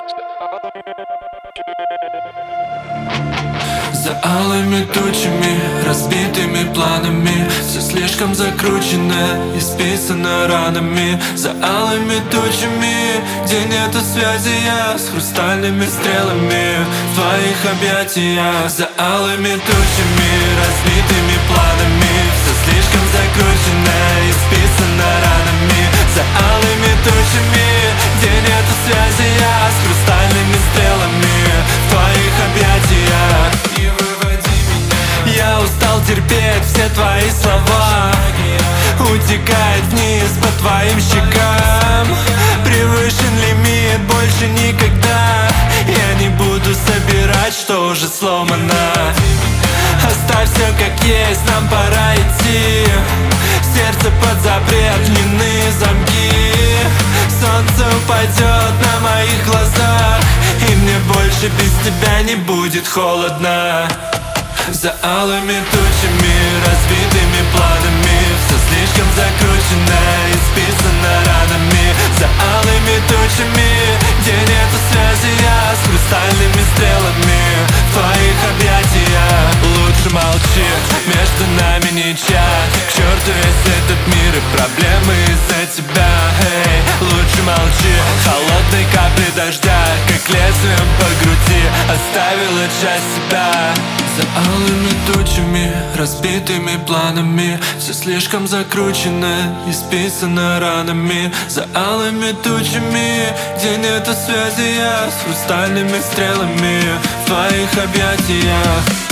За алыми тучами, разбитыми планами, все слишком закручено, исписано ранами. За алыми тучами, где нету связи, я с хрустальными стрелами в твоих объятиях. За алыми тучами, разбитыми планами, все слишком закручено, исписано ранами. За алыми тучами, где нету связи, я с хрустальными стрелами в твоих объятиях. Я устал терпеть все твои слова, утекает вниз по твоим щекам. Превышен лимит, больше никогда я не буду собирать, что уже сломано. Оставь все как есть, нам пора идти. Сердце под запрет, длинные замки. Солнце упадет на моих глазах, и мне больше без тебя не будет холодно. За алыми тучами, разбитыми планами, все слишком закручено, исписано ранами. За алыми тучами, где нету связи, я с хрустальными стрелами в твоих объятиях. Лучше молчи, между нами ничья. К черту весь этот мир и проблемы из-за тебя. Эй, лучше молчи, холодной капли дождя, как лезвием по груди оставила часть себя. За алыми тучами, разбитыми планами, все слишком закручено, исписано ранами. За алыми тучами, где нету связи, я с хрустальными стрелами в твоих объятиях.